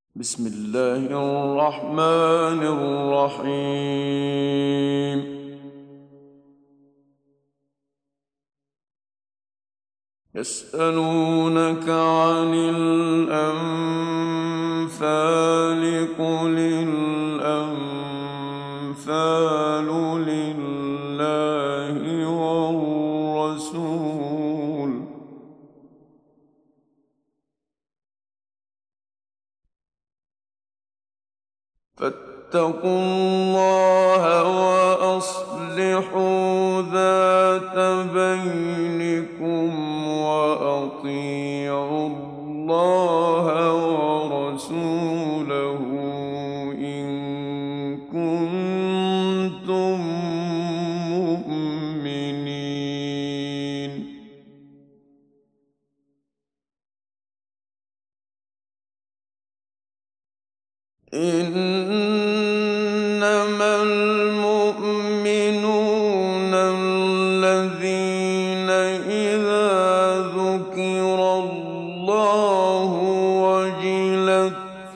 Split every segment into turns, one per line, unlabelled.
بسم الله الرحمن الرحيم. يسألونك عن الأنفال قل الأنفال لله والرسول فاتقوا الله وأصلحوا ذات بينكم وأطيعوا الله ورسوله إن كنتم مؤمنين. إنما المؤمنون الذين إذا ذكر الله وجلت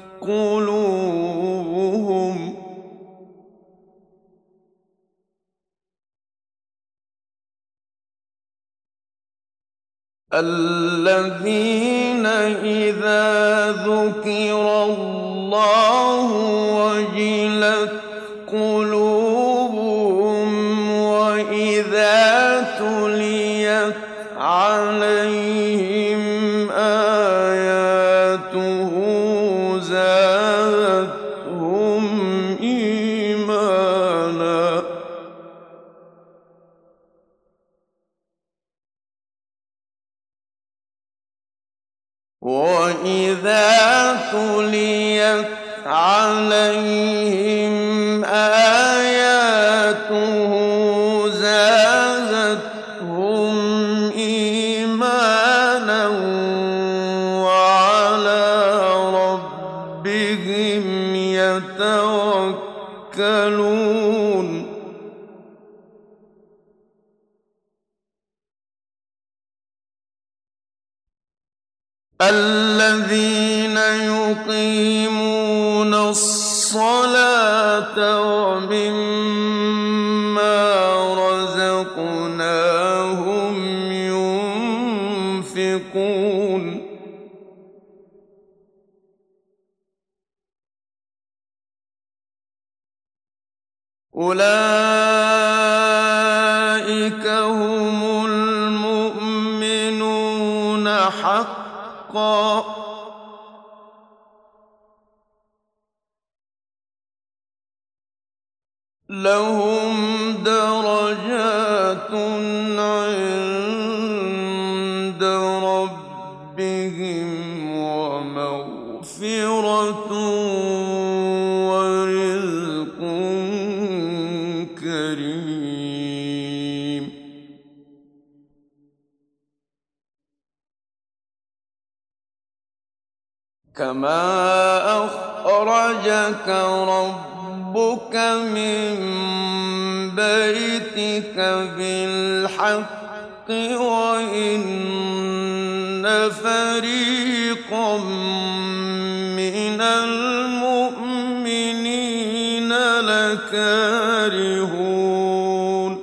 قلوبهم الذين إذا ذكر الله وجلت قلوبهم وإذا تليت عليهم آياته زادتهم إيمانا وإذا تليت عليهم آياته زادتهم إيمانا وعلى ربهم يتوكلون. الذين يقيمون الصلاة ومما رزقناهم ينفقون. أولئك هم المؤمنون حقا لهم درجات عند ربهم ومغفرة ورزق كريم. كما أخرجك ربك من بيتك بالحق وإن فريقا من المؤمنين لكارهون.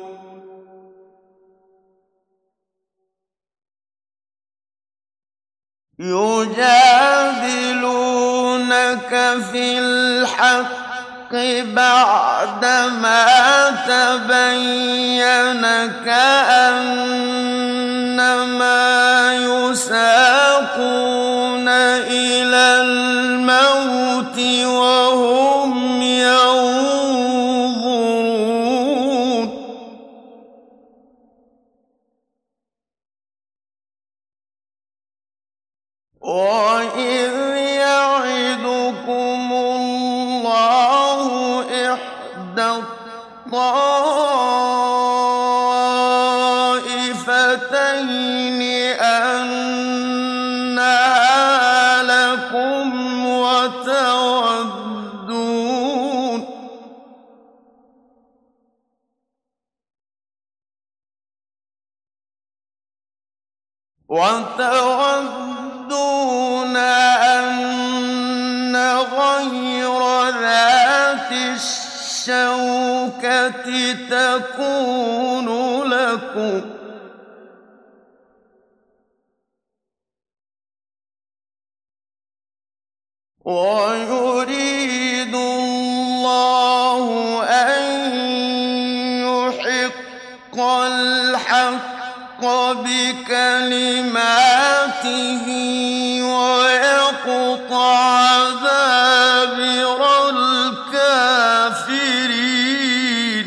يجادلونك في الحق بعدما تبين كأنما يساقون إلى الموت وهم ينظرون. وإذ يعدكم الله إحدى الطائفتين أنها لكم وتودون أن غَيْرَ ذَاتِ الشَّوْكَةِ تَكُونُ لَكُمْ ۖ وَيُرِيدُ اللَّهُ أَن يُحِقَّ الْحَقَّ بِكَلِمَاتِهِ وَيَقْطَعَ دَابِرَ الْكَافِرِينَ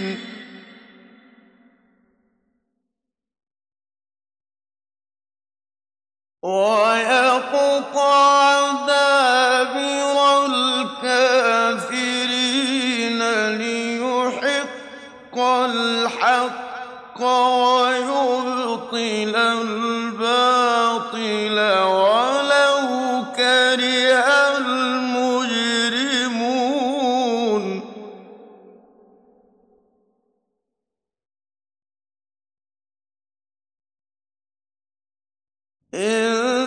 لِيُحِقَّ الْحَقَّ وَيُبْطِلَ الْبَاطِلَ وَلَوْ كَرِهَ الْمُجْرِمُونَ إِن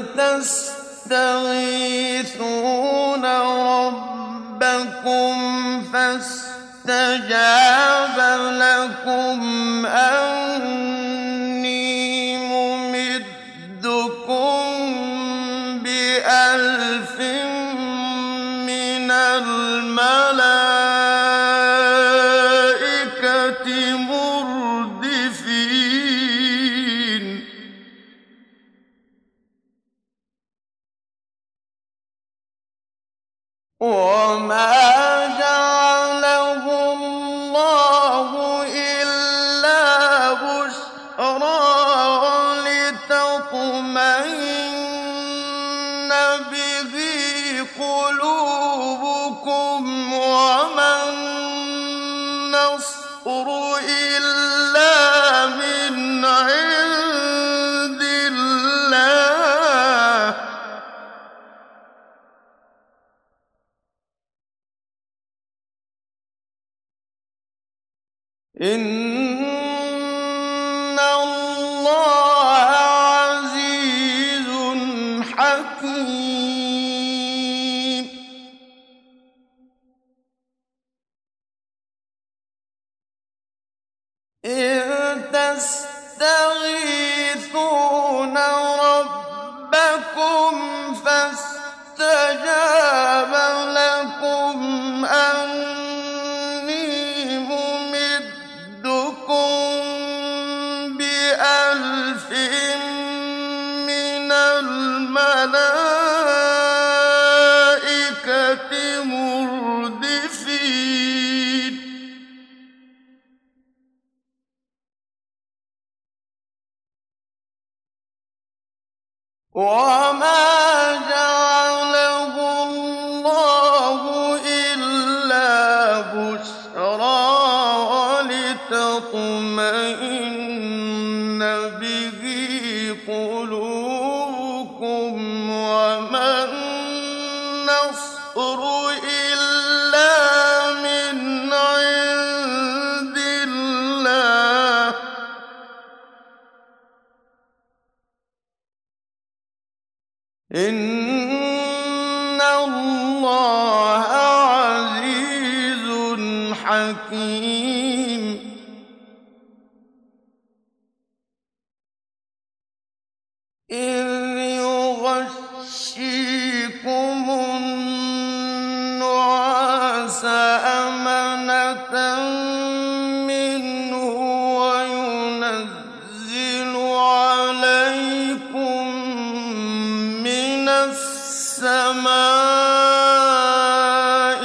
تَسْتَغِيثُونَ رَبَّكُمْ فَاسْتَجَابَ لَكُمْ أَنِّي مُمِدُّكُم بِأَلْفٍ مِّنَ الْمَلَائِكَةِ مُرْدِفِينَ وَمَا جَعَلَهُ اللَّهُ إِلَّا بُشْرَىٰ وَلِتَطْمَئِنَّ بِهِ قُلُوبُكُمْ ۚ وَمَا النَّصْرُ إِلَّا مِنْ عِندِ اللَّهِ ۚ إِنَّ اللَّهَ عَزِيزٌ حَكِيمٌ إِذْ تَسْتَغِيثُونَ رَبَّكُمْ فَاسْتَجَابَ لَكُمْ أَنِّي مُمِدُّكُم بِأَلْفٍ مِّنَ الْمَلَائِكَةِ مُرْدِفِينَ وَمَا جَعَلَهُ اللَّهُ إِلَّا بُشْرَىٰ وَلِتَطْمَئِنَّ بِهِ قُلُوبُكُمْ ۚ وَمَا النَّصْرُ إِلَّا مِنْ عِندِ اللَّهِ ۚ إِنَّ اللَّهَ عَزِيزٌ حَكِيمٌ إِذْ يُغَشِّيكُمُ النُّعَاسَ أَمَنَةً مِّنْهُ وَيُنَزِّلُ عَلَيْكُم مِّنَ السَّمَاءِ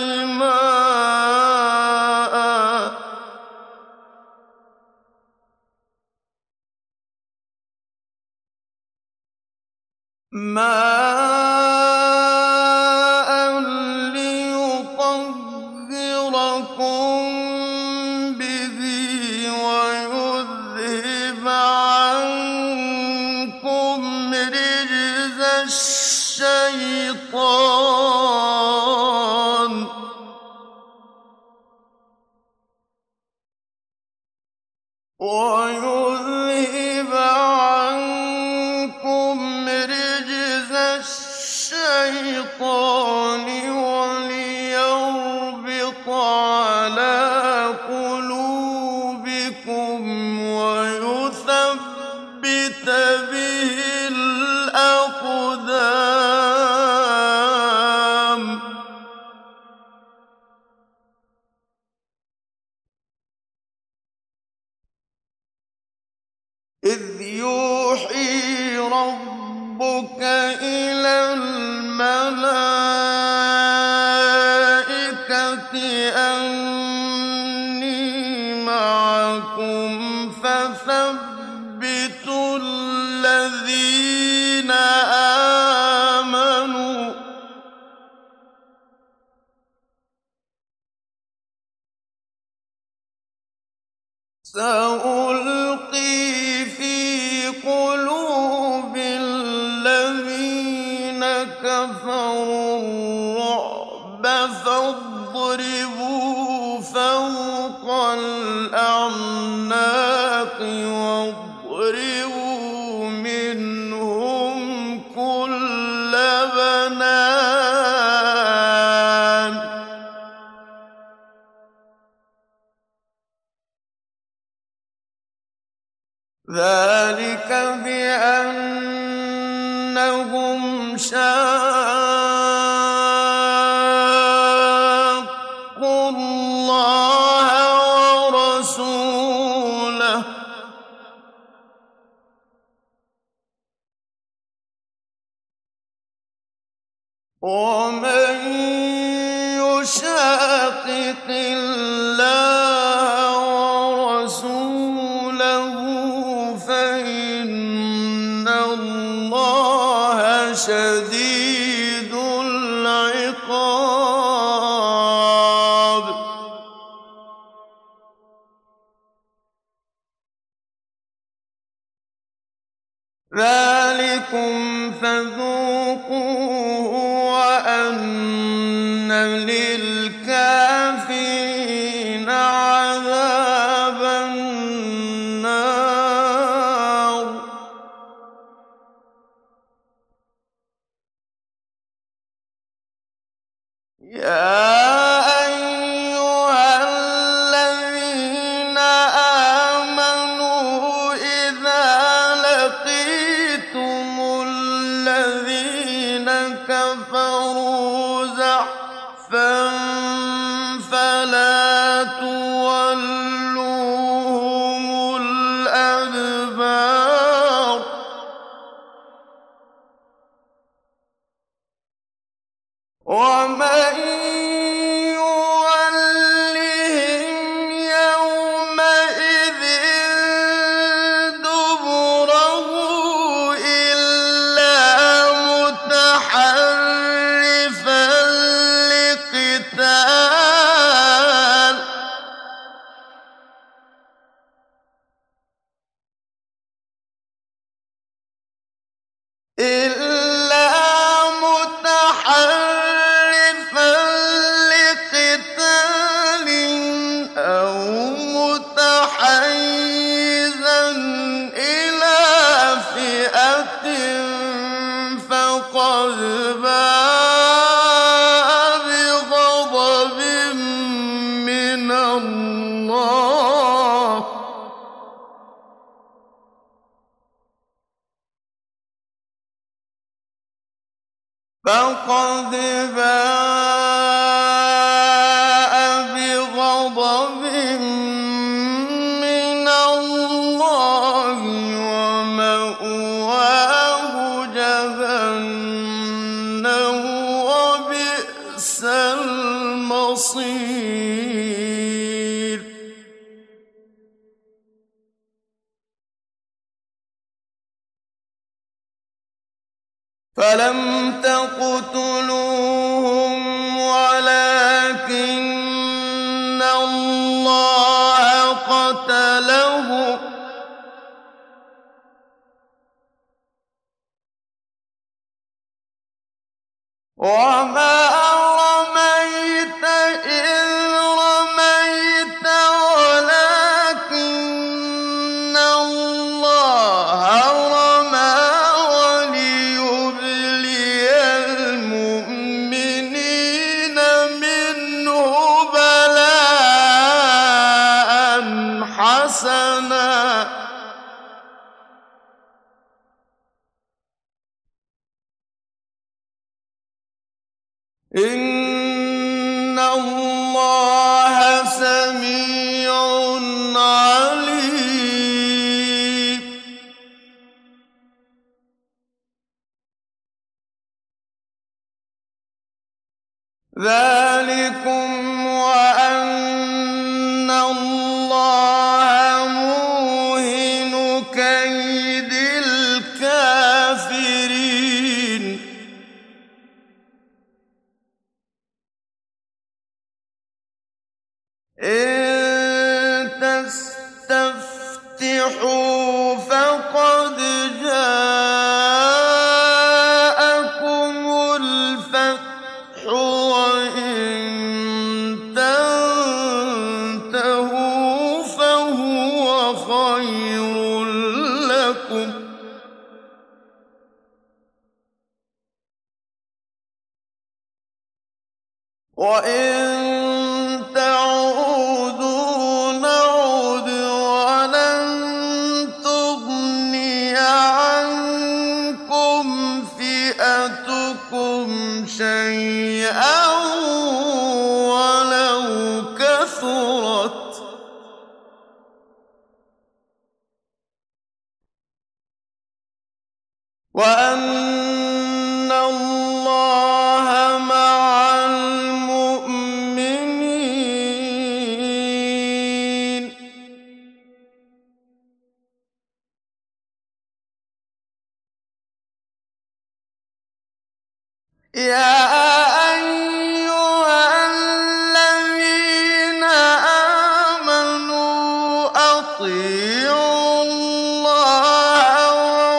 مَاءً لِّيُطَهِّرَكُم بِهِ وَيُذْهِبَ عَنكُمْ رِجْزَ الشَّيْطَانِ أني معكم فثبتوا الذين آمنوا سألقي في قلوب الذين كفروا الرعب فاضربوا فوق الأعناق واضربوا منهم كل بنان ذلك بأنهم شاقوا الله ورسوله ومن يشاقق الله ورسوله فإن الله شديد العقاب ذلكم فذوقوه وأن للكافرين عذاب النار يا أيها الذين آمنوا إذا لقيتم الذين كفروا زحفا فلا تولوهم الأدبار ومن يولهم يومئذ دبره إلا متحرفا لقتال أو متحيزا إلى فئة فقد باء بغضب من الله فقد باء بغضب من الله ومأواه جهنم وبئس المصير فلم تقتلوهم ولكن الله قتلهم وما رميت إذ رميت ولكن الله رمى وليبلي المؤمنين منه بلاء حسنا إن الله سميع عليم ذلكم إن تستفتحوا فقد جاءكم الفتح وإن تنتهوا فهو خير لكم وإن تعودوا نعد ولن تغني عنكم فئتكم شيئا ولو كثرت وأن الله مع المؤمنين يا أيها الذين آمنوا أطيعوا الله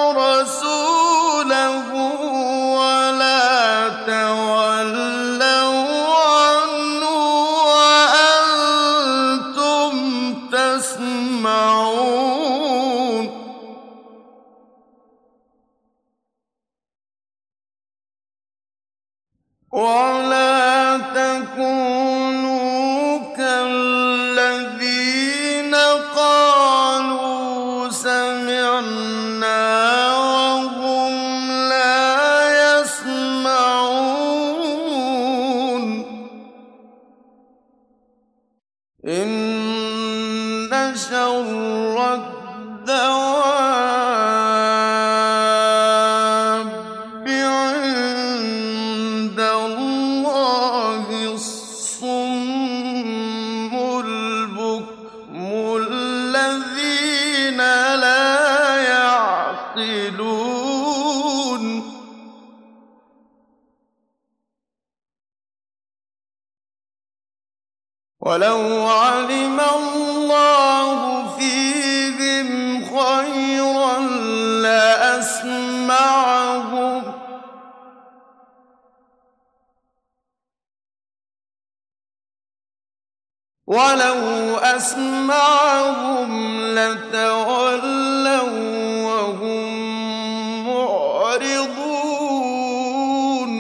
ورسوله ولا تولوا عنه وأنتم تسمعون ولا تكونوا كالذين قالوا سمعنا وهم لا يسمعون إن شر الدواب عند الله الصم البكم الذين لا يعقلون ولو علم الله فيهم خيرا لأسمعهم ولو أسمعهم لتولوا وهم معرضون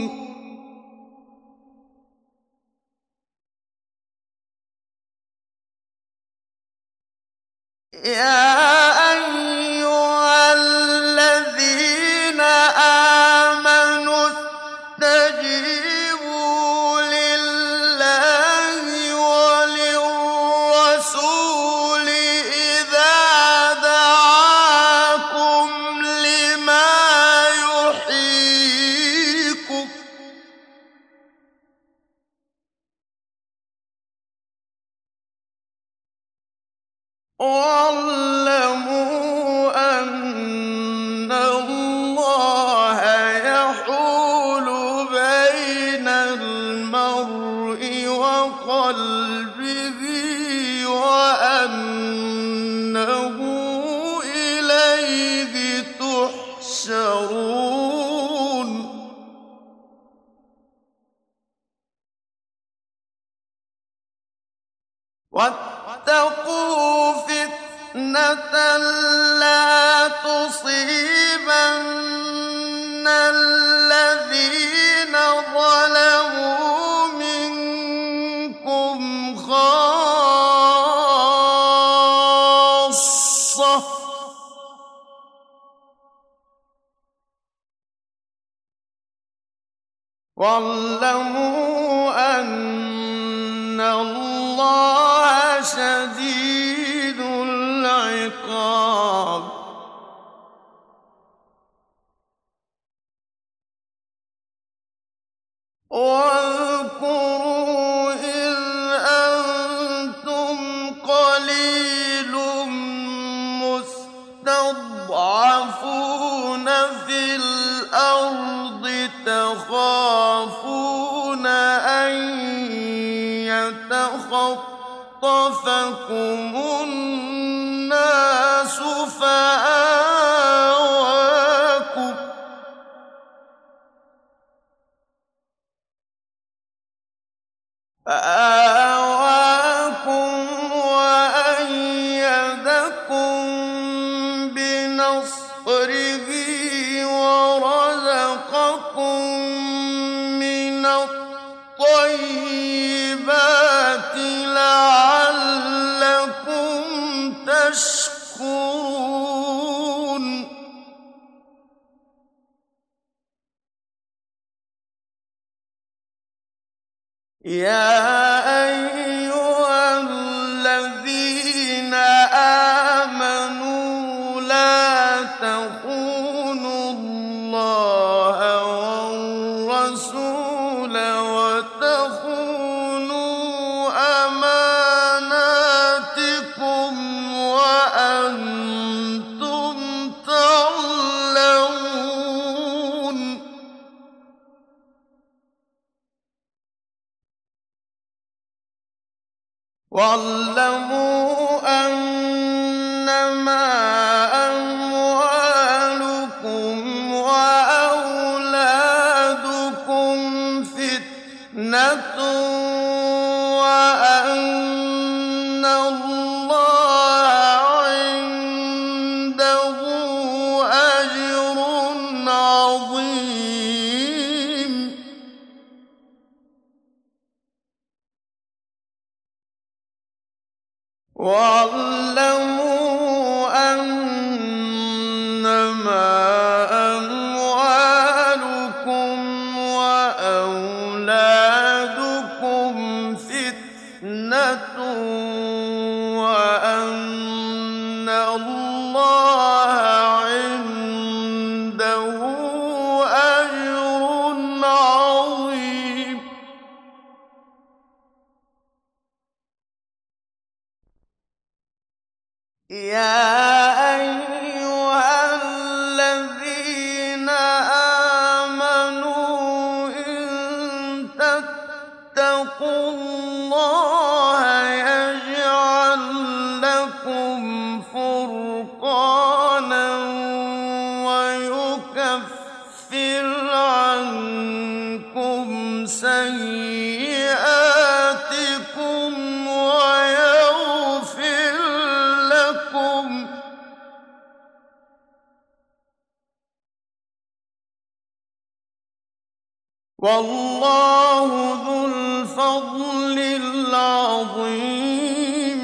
يا أيها الذين آمنوا استجيبوا لله وللرسول إذا دعاكم لما يحييكم واعلموا أن الله يحول بين المرء وقلبه وأنه إليه تحشرون واتقوا فتنة لا تصيبن الذين ظلموا منكم خاصة واعلموا أن الله شديد العقاب واذكروا إذ أنتم قليل مستضعفون في الأرض تخافون أن يتخطفكم خَطَفَكُمُ النَّاسُ فَآوَاكُمْ وَأَيَّدَكُم بِنَصْرِهِ وَرَزَقَكُم مِّنَ الطَّيِّبَاتِ لَعَلَّكُمْ تَشْكُرُونَ يَا أَيُّهَا الَّذِينَ آمَنُوا لَا تَخُونُوا اللَّهَ وَالرَّسُولَ وَتَخُونُوا أَمَانَاتِكُمْ وَأَنتُمْ تَعْلَمُونَ وَاعْلَمُوا أَنَّمَا أَمْوَالُكُمْ وَأَوْلَادُكُمْ فِتْنَةٌ وَأَنَّ اللَّهَ عِندَهُ أَجْرٌ عَظِيمٌ وَاعْلَمُوا أَنَّمَا أَمْوَالُكُمْ وَأَوْلَادُكُمْ فِتْنَةٌ وَأَنَّ اللَّهَ عِندَهُ أَجْرٌ عَظِيمٌ يَا أَيُّهَا الَّذِينَ آمَنُوا إِن تَتَّقُوا اللَّهَ يَجْعَل لَّكُمْ فُرْقَانًا وَيُكَفِّرْ عَنكُمْ سَيِّئَاتِكُمْ وَيَغْفِرْ لَكُمْ ۗ وَاللَّهُ ذُو الْفَضْلِ الْعَظِيمِ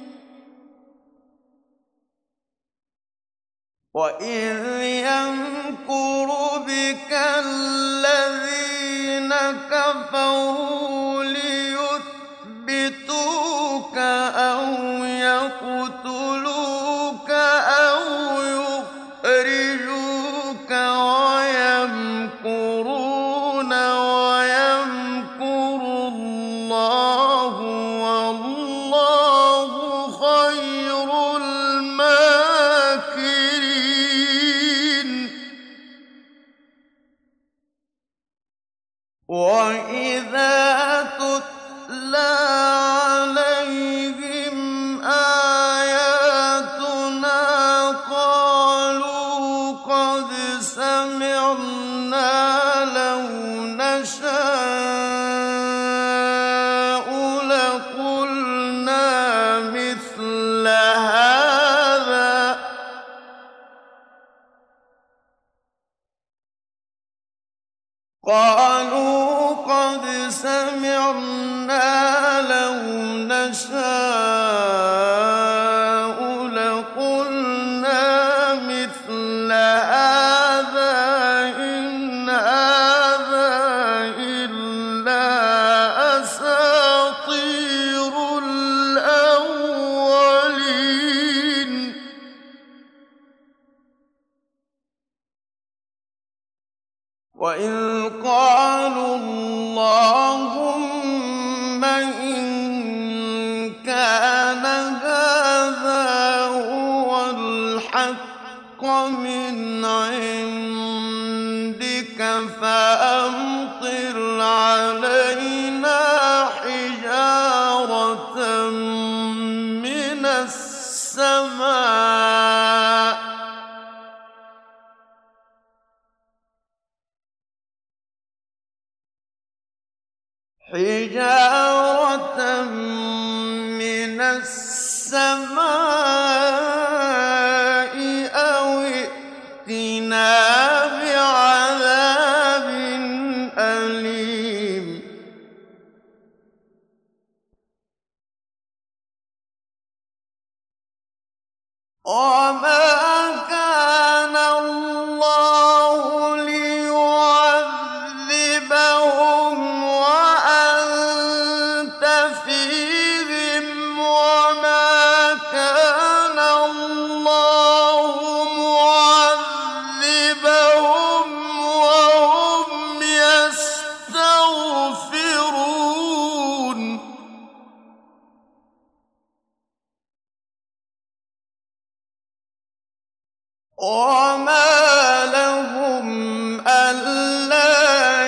وَإِذْ يَمْكُرُ بِكَ الَّذِينَ كَفَرُوا لِيُثْبِتُوكَ أَوْ يَقْتُلُوكَ أَوْ يُخْرِجُوكَ وَيَمْكُرُونَ وَيَمْكُرُ اللَّهُ وَاللَّهُ خَيْرُ الْمَاكِرِينَ وَإِذَا تُتْلَىٰ عَلَيْهِمْ آيَاتُنَا قَالُوا قَدْ سَمِعْنَا لَوْ نَشَاءُ لَقُلْنَا مِثْلَ هَٰذَا ۚ قَالُوا قَدْ سَمِعْنَا لَوْ حِجَارَةً مِّنَ السَّمَاءِ أَوْ ائْتِنَا بِعَذَابٍ أَلِيمٍ وَمَا كَانَ اللَّهُ لِيُعَذِّبَهُمْ وَأَنتَ فِيهِمْ وَمَا كَانَ اللَّهُ مُعَذِّبَهُمْ وَهُمْ يَسْتَغْفِرُونَ وَمَا لَهُمْ أَلَّا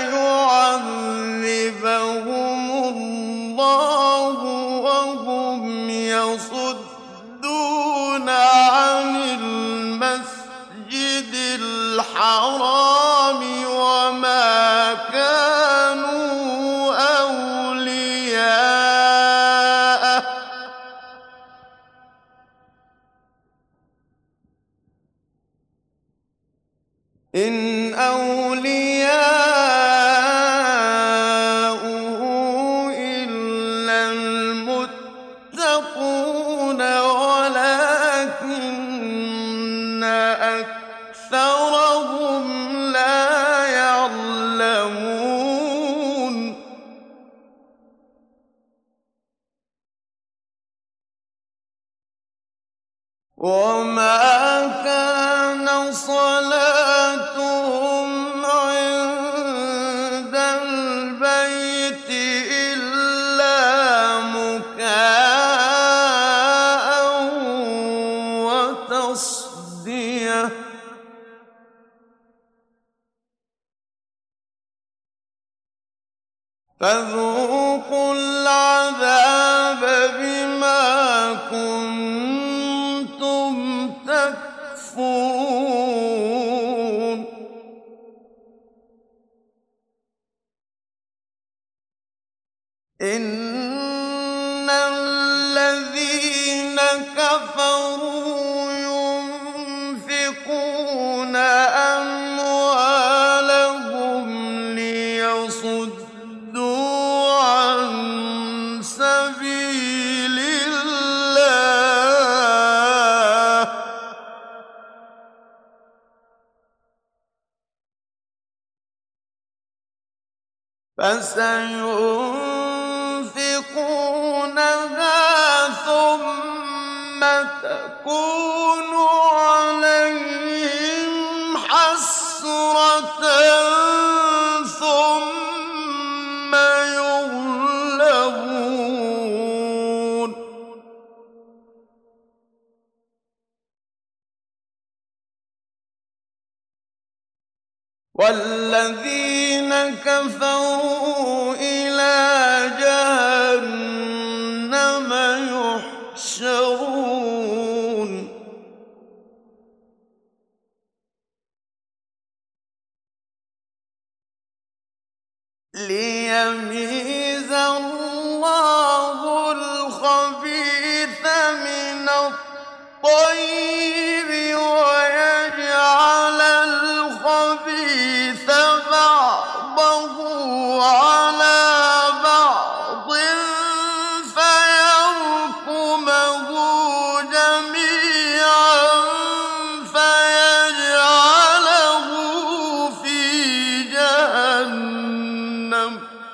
يُعَذِّبَهُمُ اللَّهُ وَهُمْ يَصُدُّونَ عَنِ الْمَسْجِدِ الْحَرَامِ وَمَا كَانُوا أَوْلِيَاءَهُ إِنْ أَوْلِيَاؤُهُ إِلَّا الْمُتَّقُونَ وَلَٰكِنَّ أَكْثَرَهُمْ لَا يَعْلَمُونَ وَمَا كَانَ صَلَاتُهُمْ عِندَ الْبَيْتِ إِلَّا مُكَاءً وَتَصْدِيَةً فَذُوقُوا الْعَذَابَ بِمَا كُنتُمْ تَكْفُرُونَ إِنَّ الَّذِينَ كَفَرُوا يُنفِقُونَ أَمْوَالَهُمْ لِيَصُدُّوا عَن سَبِيلِ اللَّهِ فَسَيُنفِقُونَهَا ثُمَّ تَكُونُ عَلَيْهِمْ حَسْرَةً ثُمَّ يُغْلَبُونَ وَالَّذِينَ كَفَرُوا إِلَىٰ جَهَنَّمَ يُحْشَرُونَ لِيَمِيزَ اللَّهُ الْخَبِيثَ مِنَ الطَّيِّبِ وَيَجْعَلَ الْخَبِيثَ بَعْضَهُ عَلَىٰ بَعْضٍ فَيَرْكُمَهُ جَمِيعًا فَيَجْعَلَهُ فِي جَهَنَّمَ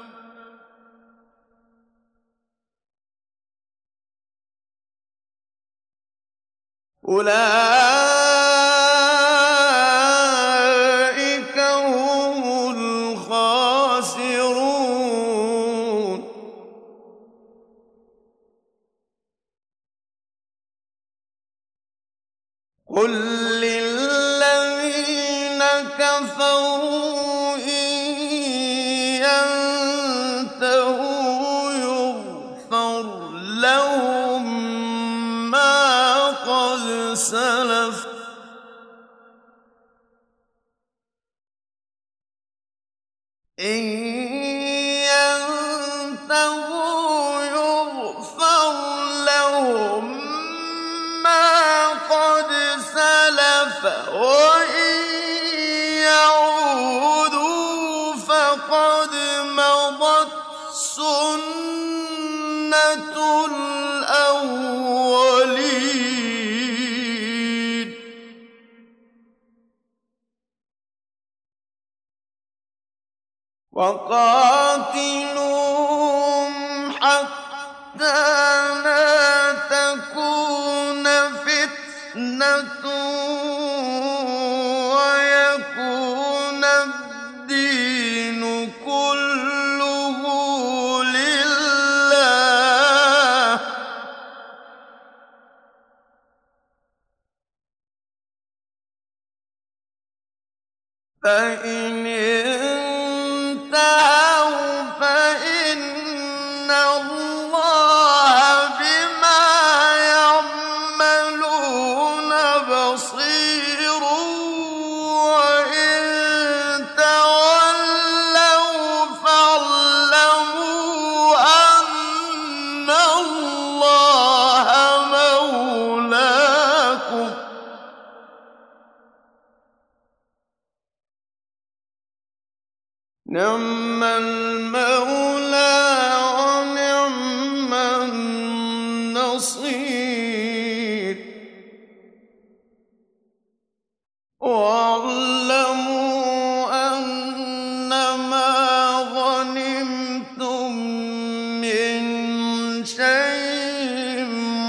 أُولَٰئِكَ هُمُ الْخَاسِرُونَ قُل لِّلَّذِينَ كَفَرُوا إِن يَنتَهُوا يُغْفَرْ لَهُم مَّا قَدْ سَلَفَ إِن الأولين وقاتلوهم حتى لا تكون فتنة ويكون الدين كله لله فإن انتهوا فإن الله بما يعملون بصير وإن تولوا فاعلموا أن الله مولاكم نعم المولى ونعم النصير واعلموا أنما غنمتم من شيء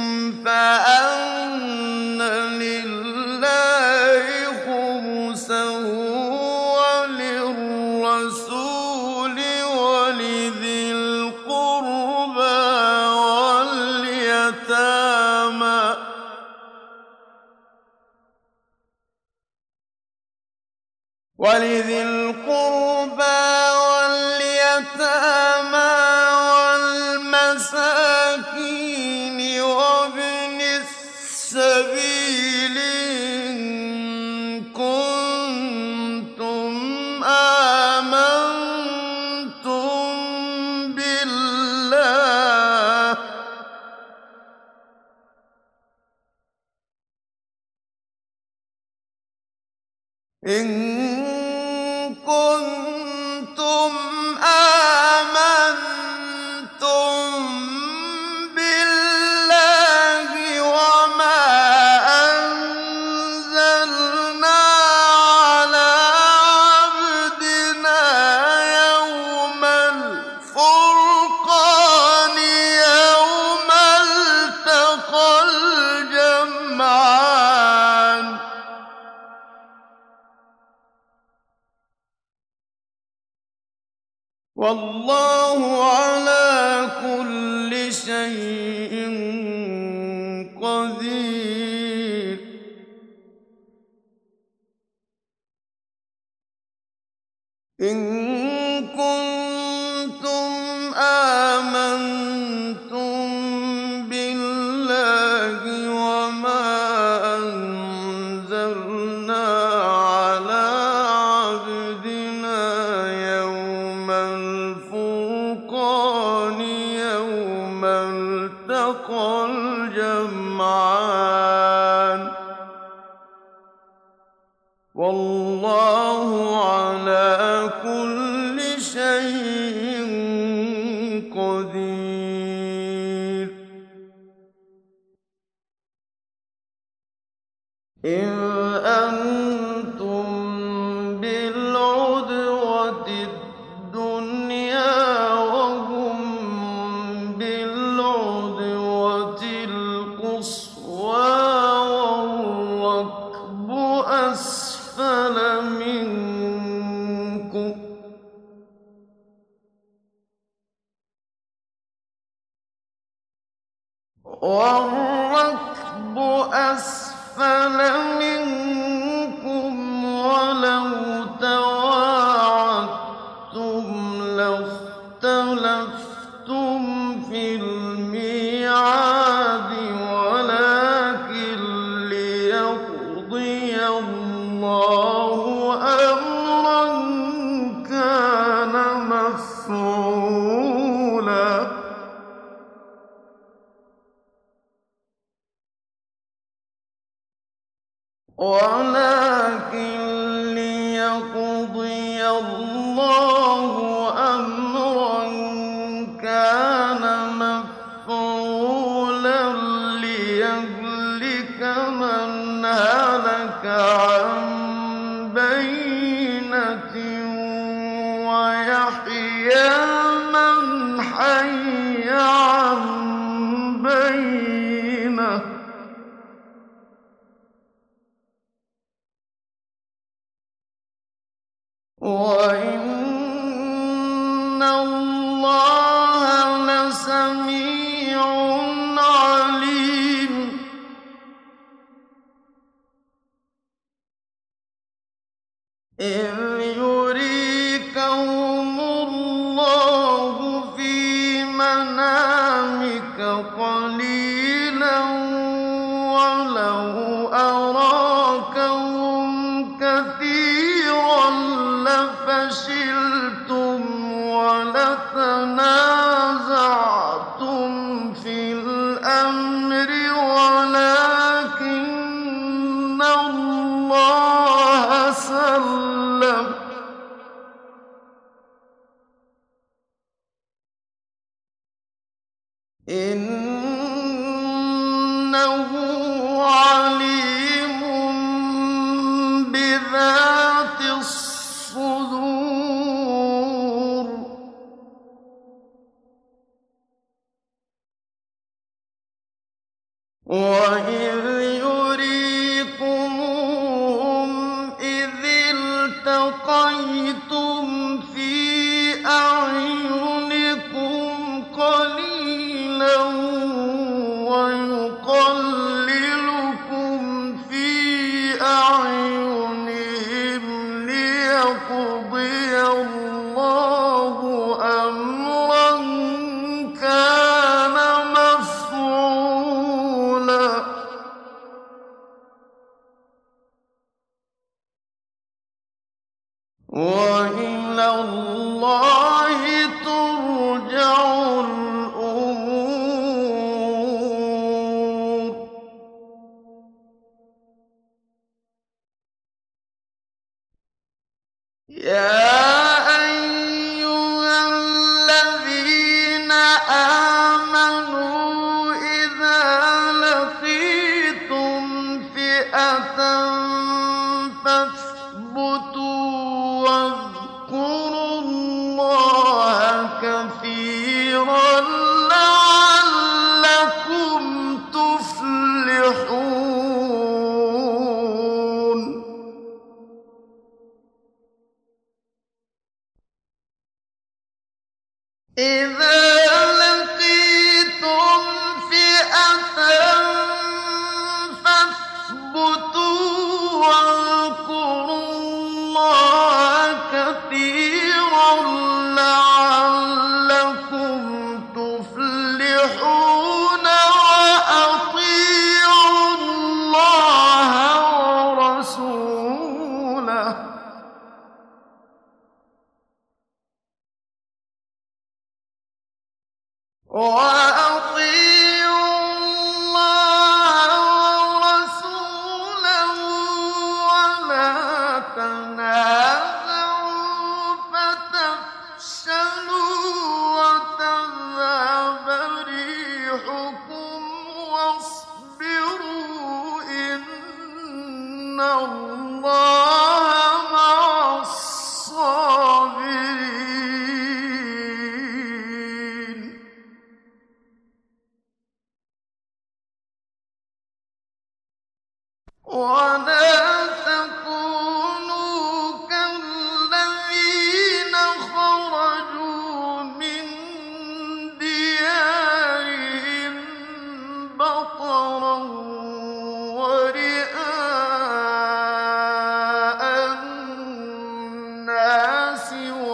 فأن لله خمسه وللرسول ولذي القربى واليتامى والمساكين وابن السبيل إن كنتم آمنتم بالله إن كنتم آمنتم بالله وما أنزلنا على عبدنا يوم الفرقان يوم التقى الجمعان والله على كل شيء قدير إن كنتم آمنتم بالله وما أنزلنا على عبدنا يوم الفرقان يوم التقى الجمعان والله على كل شيء قدير إذ أنتم بالعدوة الدنيا وهم بالعدوة القصوى والركب أسفل منكم ولو تواعدتم لاختلفتم في الميعاد ولكن ليقضي الله أمرا كان مفعولا ولكن ليقضي الله أمرا كان مفعولا عن بينة وإن الله لسميع عليم إذ يريكهم الله في منامك قليلا ولو أراكهم كثيرا لفشلتم ولتنازعتم في الأمر ولكن الله سلم إنه عليم بذات الصدور وإذ يريكمهم إذ التقيتم في أعينكم قليلا ويقللكم في أعينهم ليقضي الله أمرا كان مفعولا وإلى الله ترجع الأمور يا أيها الذين آمنوا إذا لقيتم فئة فاثبتوا واذكروا الله كثيرا لعلكم تفلحون إذا لقيتم فئة فاثبتوا واذكروا الله كثيرا لعلكم تفلحون وأطيعوا الله ورسوله ولا تنازعوا فتفشلوا وتذهب ريحكم واصبروا إن الله مع الصابرين ولا تكونوا كالذين خرجوا من ديارهم بطرا ورئاء الناس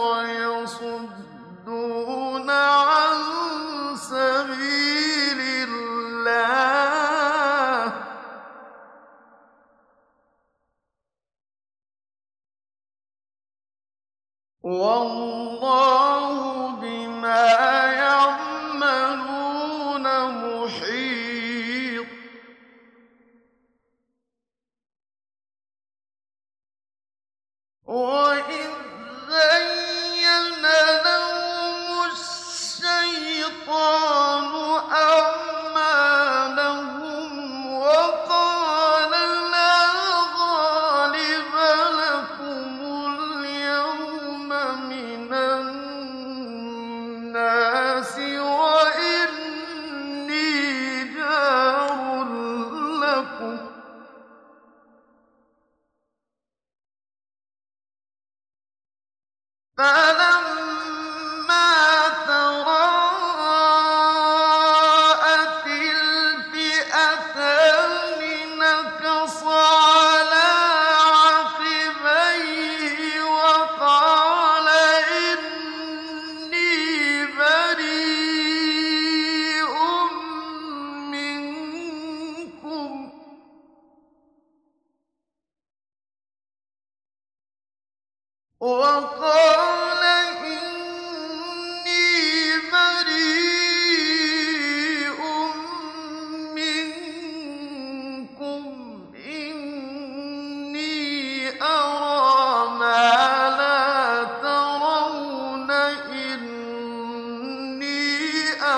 ويصدون عن سبيل الله والله بما يعملون محيط وإذ زين لهم الشيطان أعمالهم وقال لا غالب لكم اليوم من الناس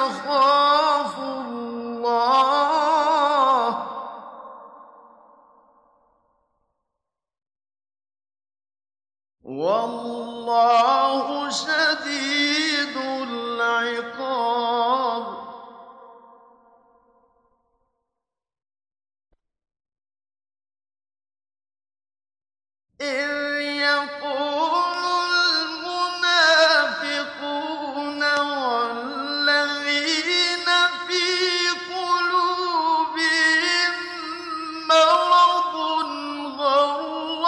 يخاف الله والله شديد العقاب إذ يقول المنافقون والذين في قلوبهم مرض غر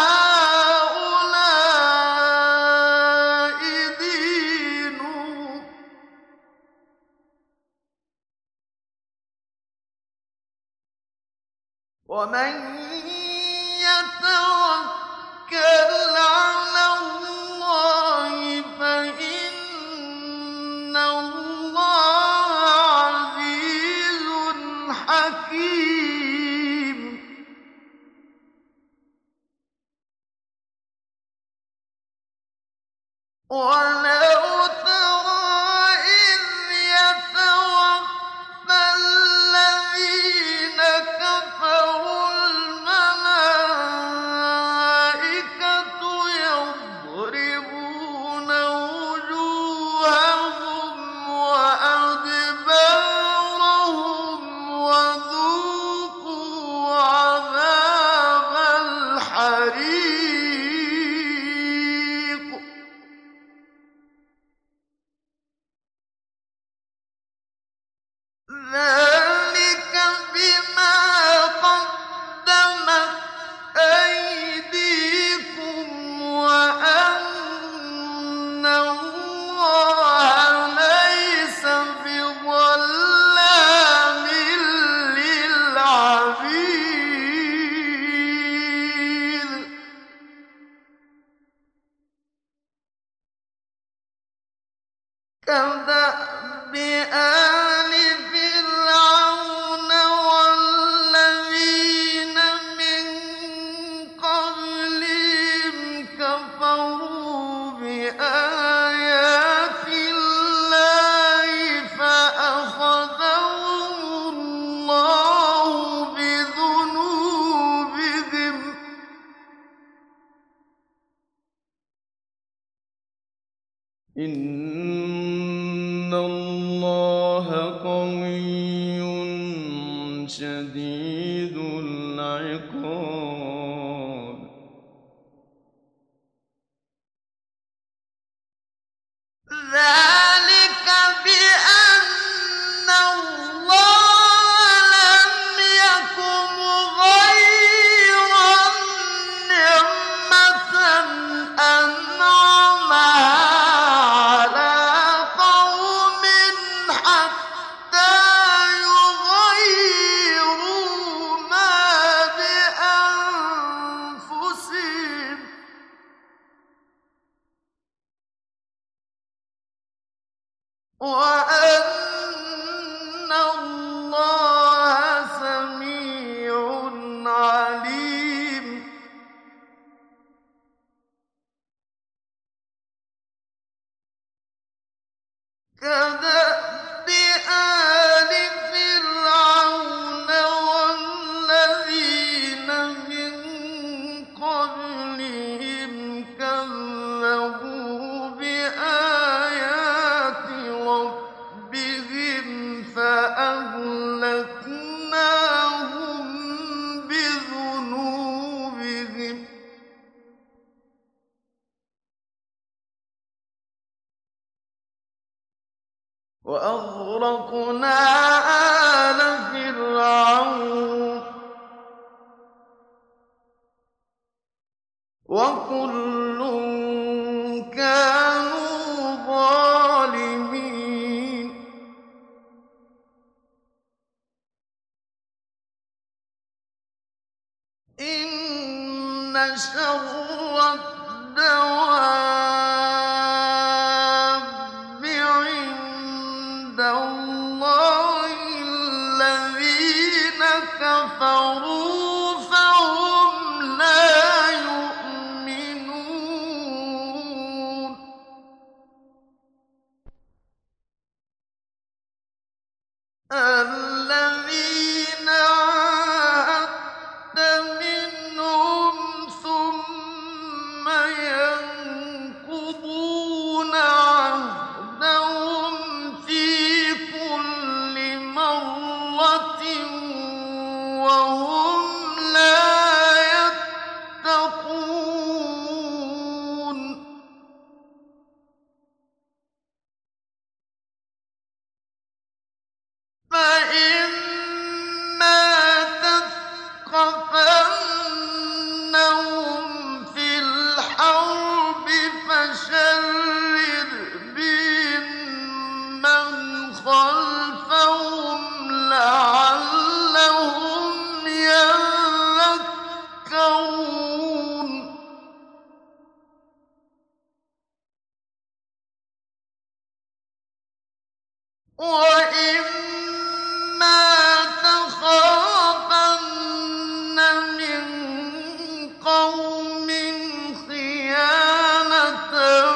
هؤلاء دينهم ومن يتوكل على الله فإن الله عزيز حكيم ولو ترى إذ يتوفى الذين كفروا الملائكة يضربون وجوههم وأدبارهم وذوقوا عذاب الحريق ذلك بما قدمت أيديكم وأن الله ليس بظلام للعبيد كدأب آل فرعون والذين من قبلهم كفروا بآيات الله فأخذهم الله بذنوبهم إن الله قوي شديد العقاب ذلك بأن الله لم يكن مغيرا نعمة أنعمها على قوم حتى يغيروا ما بأنفسهم وأن الله سميع عليم كدأب آل فرعون والذين من قبلهم كذبوا بآيات ربهم فأهلكناهم بذنوبهم وأغرقنا آل فرعون وكل كانوا ظالمين إن شر الدواب عند الله الذين كفروا فهم لا يؤمنون. الذين عاهدت منهم ثم ينقضون عهدهم في كل مرة وهم لا يتقون فإما تثقفنهم في الحرب فشرد بهم من خلفهم لعلهم يذكرون وإما تخافن من قوم خيانة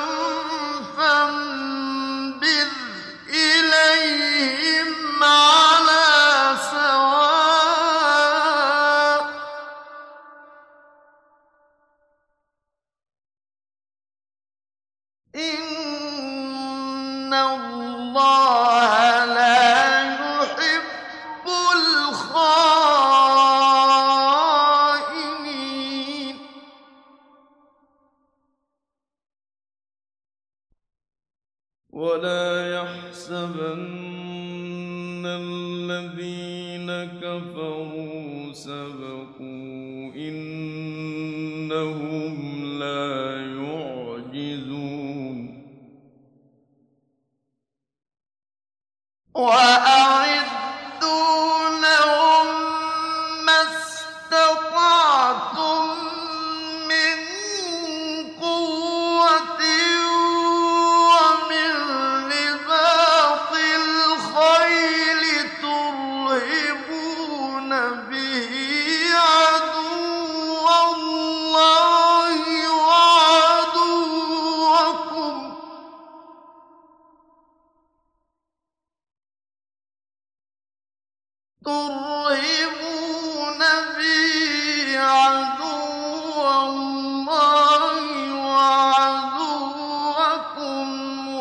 فانبذ إليهم على سواء إن الله لا يحب الخائنين
ولا يحسبن الذين كفروا سبقوا إنهم لا يعجزون
وأعدوا لهم ما استطعتم من قوة ومن رباط الخيل ترهبون به عدو الله وعدوكم ترهبون به عدو الله وعدوكم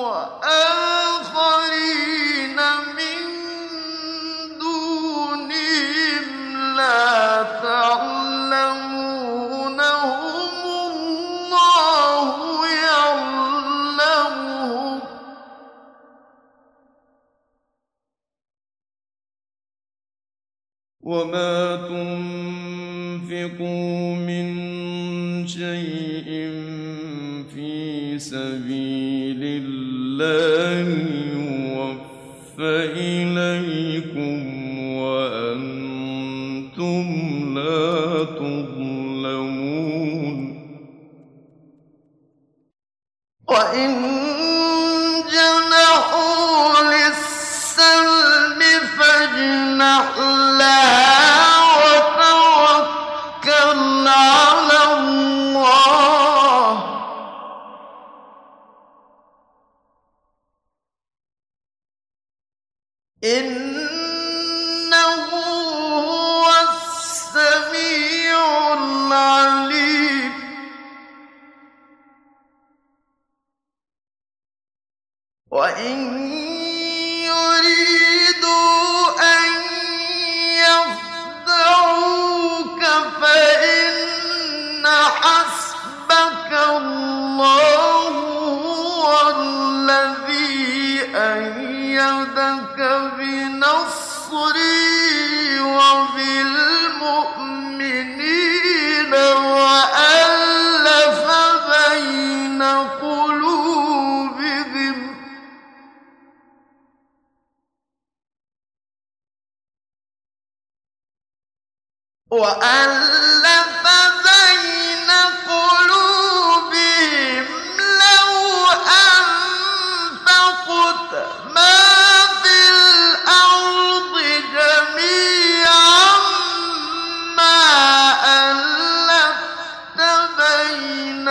وآخرين من دونهم لا تعلمونهم الله يعلمهم
وما تنفقوا من شيء في سبيل الله يوفى إليكم وأنتم لا تظلمون
وإن جنحوا للسلم فاجنح لها وتوكل على الله إنه هو السميع العليم وإن يريدوا أن يخدعوك فإن حسبك الله هو الذي أيدك بنصره وبالمؤمنين وألف بين قلوبهم لو أنفقت ما في الأرض جميعا ما ألفت بين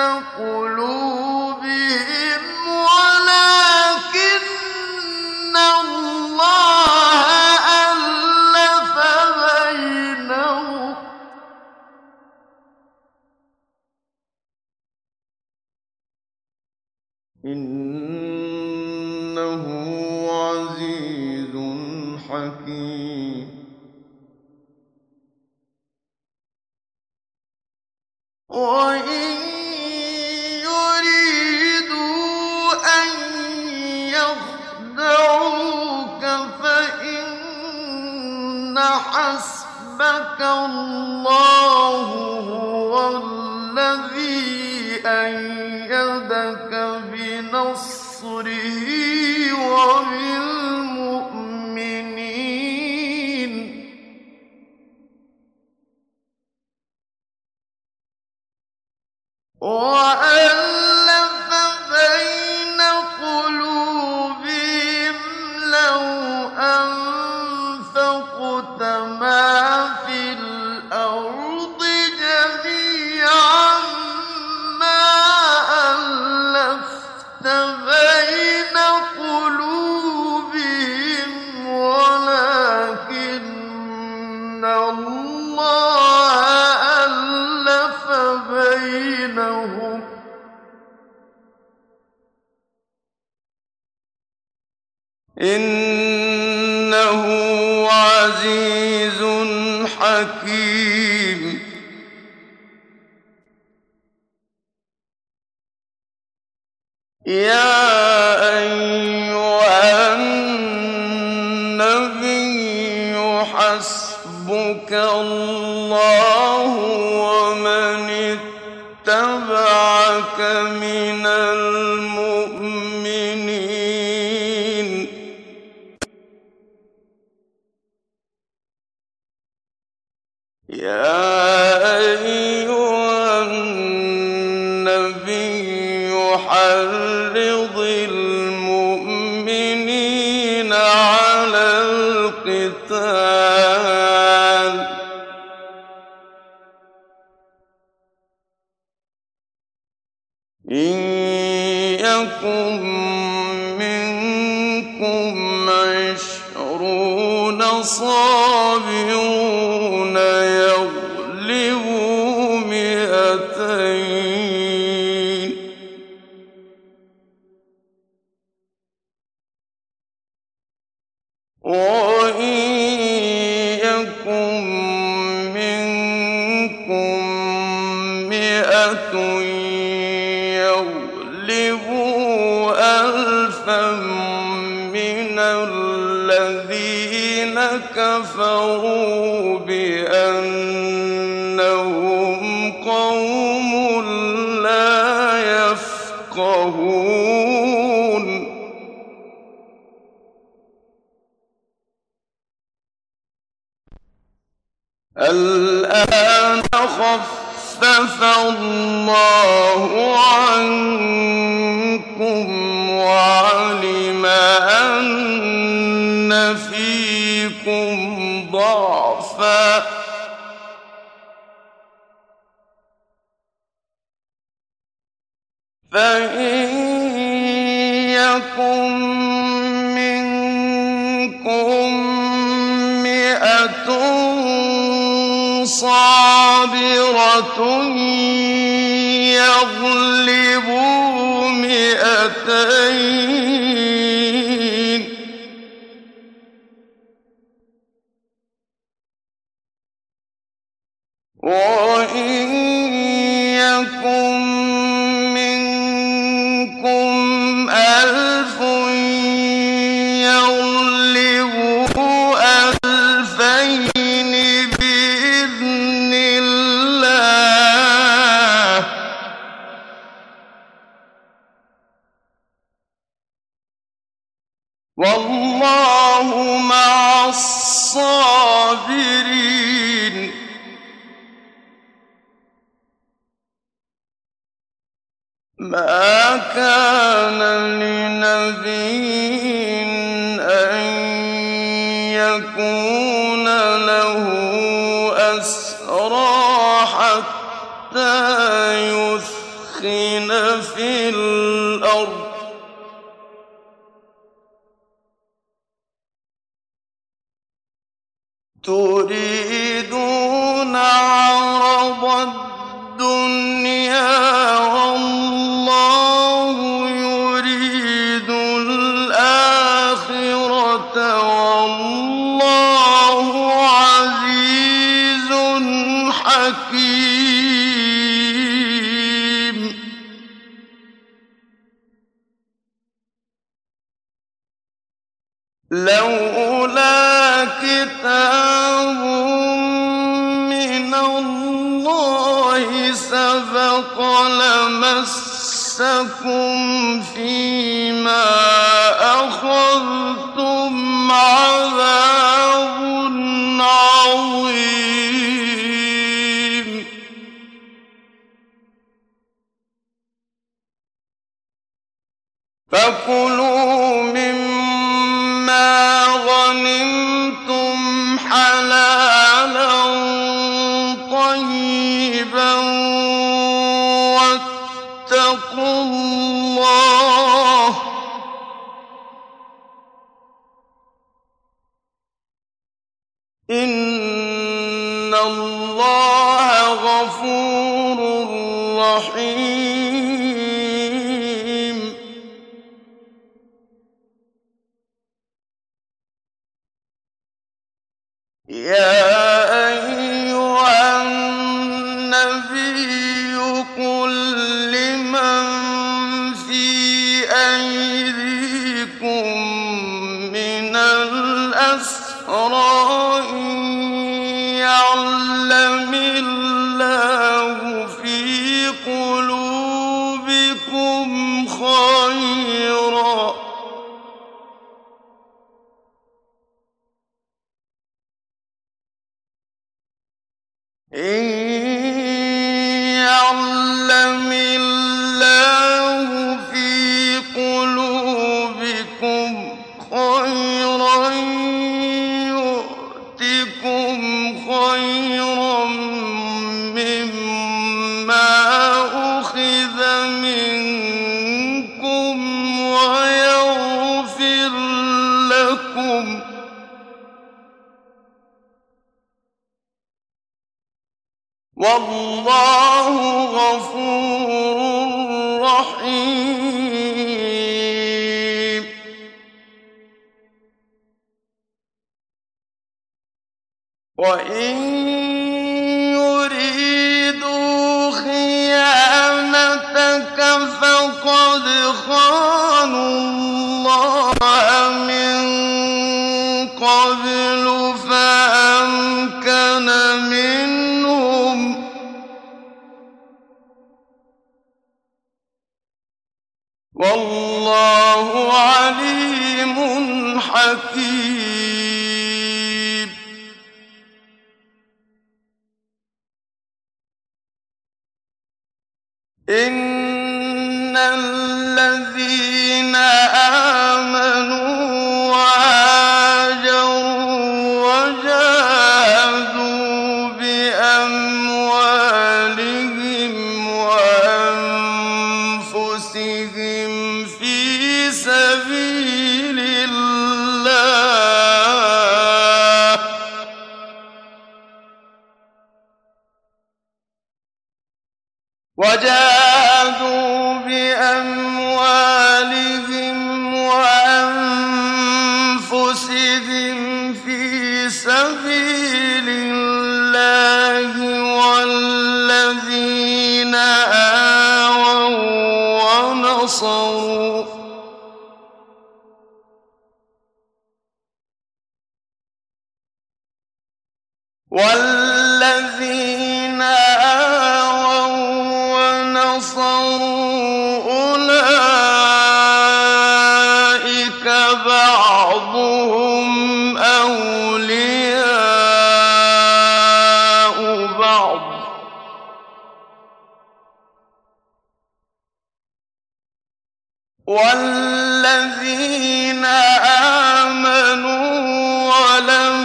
قلوبهم ولكن الله
إنه عزيز حكيم
وإن يريدوا أن يخدعوك فإن حسبك الله هو الذي أيدك بنصره وبالمؤمنين وألف بين قلوبهم لو أنفقت ما في الأرض جميعا ما ألفت بين قلوبهم ولكن الله ألف بينهم
إنه عزيز حكيم يا أيها النبي حسبك الله ومن اتبعك من المؤمنين يا أيها النبي حرض المؤمنين على القتال إن يكن منكم 20 صابرون يغلبوا 200 وإن يكن منكم 100 يغلبوا 1000 من الذين كفروا بأنهم قوم لا يفقهون الآن خفف الله عنكم وعلم أن فيكم ضعفا فإن يكن منكم 100 صابرة يغلبوا 200 وإن يكن منكم 1000 يغلبوا 2000 بإذن الله والله مع الصابرين ما كان لنبي أن يكون له أسرى حتى يثخن في الأرض تريدون عرض الدنيا والله يريد كتاب من الله سبق لمسكم فيما أخذتم عذاب عظيم فكلوا مما غنمتم حلالا طيبا واتقوا الله إن الله غفور رحيم يا أيها النبي قل لمن في أيديكم من الأسرى إن يعلم الله في قلوبكم خيرا إن يعلم الله في قلوبكم خيرا يؤتكم خيرا مما أخذ منكم ويغفر لكم والله غفور رحيم وإن يريدوا خيانتك فقد خانوا الله من قبل فأمكن منهم والله عليم حكيم إن الذين آمنوا وهاجروا وجاهدوا بأموالهم وأنفسهم في سبيل الله والذين آووا ونصروا أولئك بعضهم أولياء بعض والذين آمنوا ولم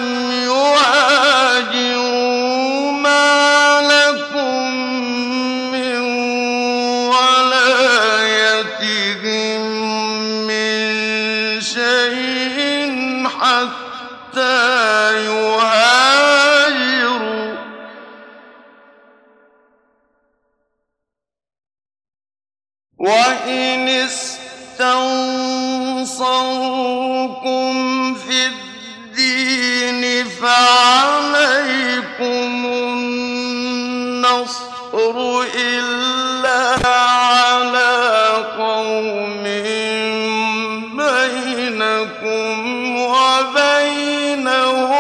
يهاجروا ما لكم من ولايتهم من شيء حتى يهاجروا وإن استنصروكم في الدين فعليكم النصر إلا على قوم بينكم وبينهم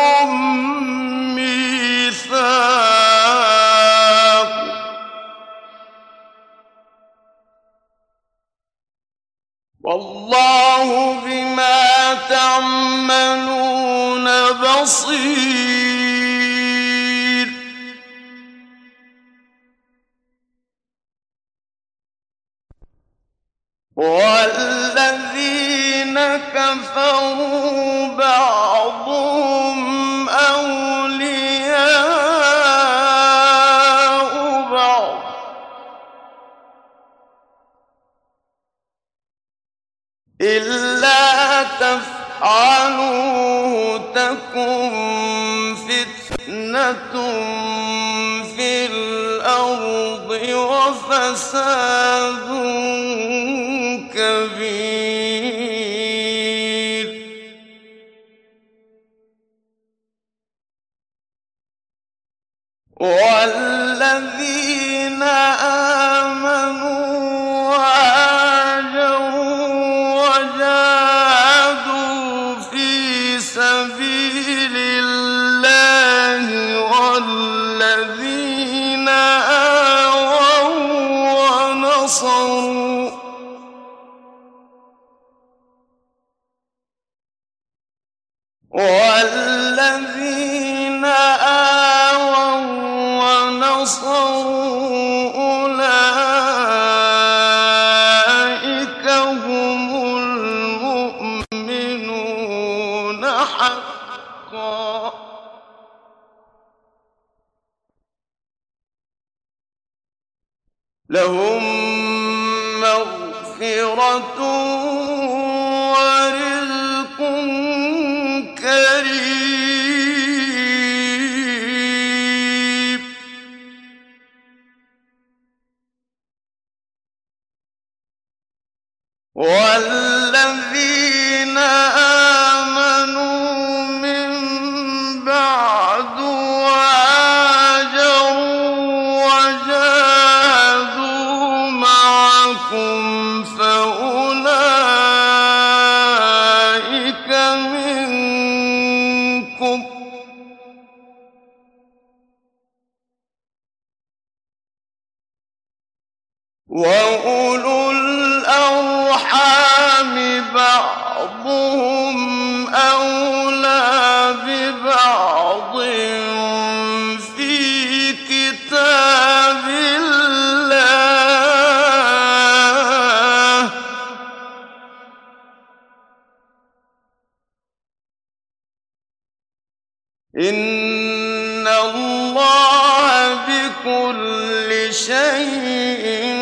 والله بما تعملون بصير والذين كفروا بعضهم أولياء بعض إلا تفعلوه تكن فتنة في الأرض وفساد كبير والذين آمنوا وهاجروا وجاهدوا في سبيل الله والذين آووا ونصروا أولئك هم المؤمنون حقا لهم مغفرة ورزق كريم والذين آمنوا من بعد وهاجروا وجاهدوا معكم فأولئك منكم وأولو الأرحام بعضهم أولى ببعض في كتاب الله إن الله بكل شيء